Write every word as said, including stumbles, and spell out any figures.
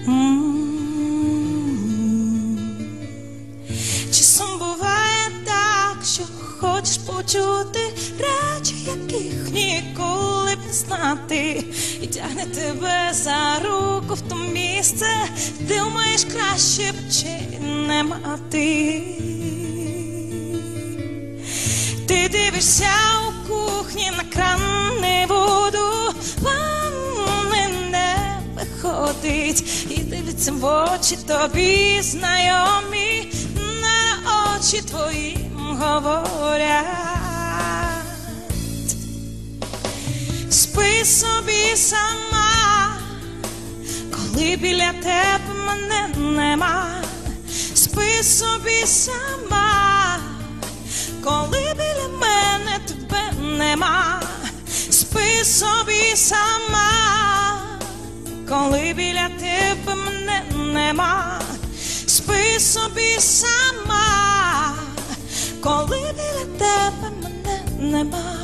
Часом буває так, що хочеш почути речі, яких ніколи б не знати, і тягне тебе за руку в то місце, де думаєш, краще б чи не мати. Ти дивишся у кухні на кран, не воду, ванни не виходить, і дивиться в очі тобі знайомі, на очі твоїм говорять. Спи собі сама, коли біля тебе мене нема. Спи собі сама, коли біля мене тебе нема. Спи собі сама, коли біля тебе мене нема. Спи собі сама, коли біля тебе мене нема.